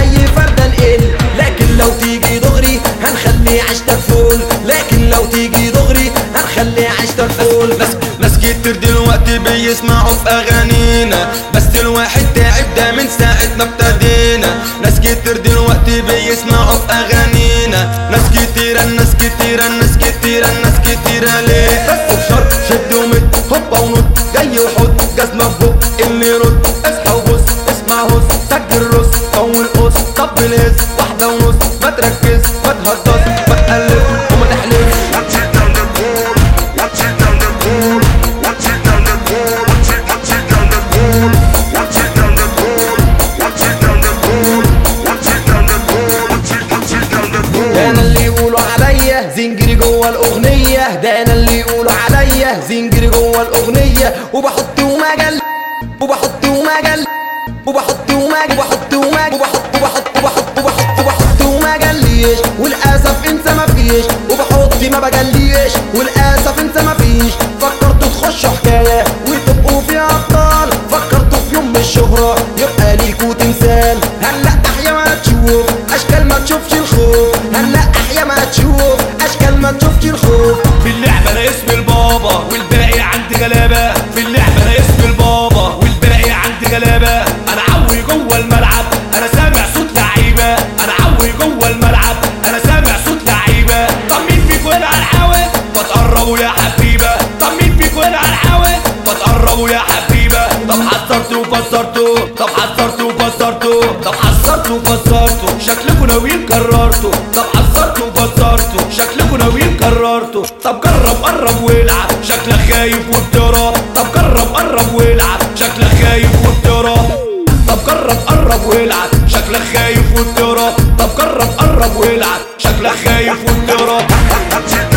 اي فردة نقل، لكن لو تيجي دغري هنخلي عشتك فول، لكن لو تيجي دغري هنخلي عشتك فول. ناس كتير دلوقتي بيسمعوا في اغانينا، بس الواحد تعب ده من ساعة ما ابتدينا. ناس كتير دلوقتي بيسمعوا في اغانينا، ناس كتيرة ناس كتيرة ناس كتيرة ناس كتيرة ليه؟ بس بشرط شد ومد هوبا ونط، جاي وحط جزمة في بق اللي يرد. اصحى وبص اسمع هص سجل رص طول قص طبل هز واحدة ونص، ما تركز ما تهضص ما تقلب وما تحلفش. ده انا اللي يقولوا عليا زنجري جوه الاغنيه، ده انا اللي يقولوا عليا زنجري جوه الاغنيه، وبحط ومجل وبحط ومجل وبحط ومجل وبحط ومجل وبحط وبحط وبحط وبحط وبحط وما جليش، وللاسف انت ما فيش، وبحط ما بجليش وللاسف انت ما فيش. فكرتوا تخشوا حكايه وتبقوا فيها ابطال، فكرتوا في يوم الشهره يبقى ليكوا تمثال. هنلقح يا ما تشوف اشكال ما تشوفش الخوف، هنلقح يا ما تشوف اشكال ما تشوفش الخوف. في اللعبة انا اسم البابا والباقي عندي غلابة، في اللعبة انا اسم البابا والباقي عندي غلابة. انا عوي جوه الملعب انا سامع صوت لعيبة، انا عوي جوه الملعب انا سامع صوت لعيبة. طب مين فيكوا هنا على الحاوي؟ بتقربوا يا حبيبة. طب مين فيكوا هنا على الحاوي؟ بتقربوا يا حبيبة. طب حذرتوا وفسرتوا، طب حذرتوا وفسرتوا، طب حذرتوا وفسرتوا، شكلكوا ناويين قررتوا. طب حذرتوا وفسرتوا، شكلكوا ناويين قررتوا. طب جرب قرب والعب شكلك خايف وبتهرب. طب جرب قرب والعب شكلك خايف وبتهرب. طب جرب قرب والعب شكلك خايف وبتهرب. طب جرب قرب والعب شكلك خايف وبتهرب.